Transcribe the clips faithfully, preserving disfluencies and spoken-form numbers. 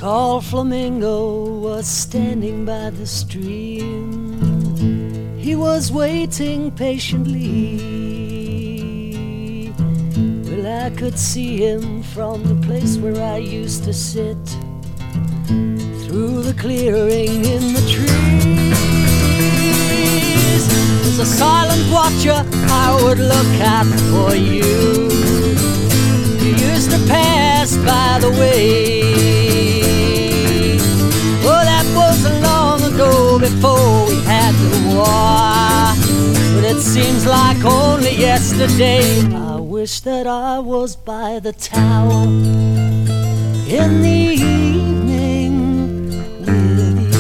tall flamingo was standing by the stream. He was waiting patiently. Well, I could see him from the place where I used to sit, through the clearing in the trees. As a silent watcher I would look out for you. You used to pass by the way. Oh, that was long ago, before we had the war. But it seems like only yesterday. I wish that I was by the tower in the evening with you.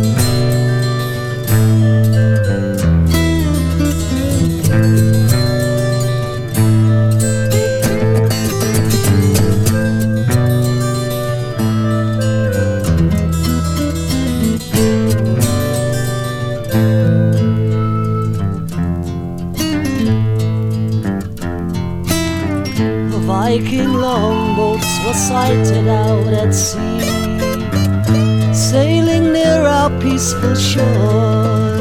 Viking longboats were sighted out at sea, sailing near our peaceful shore.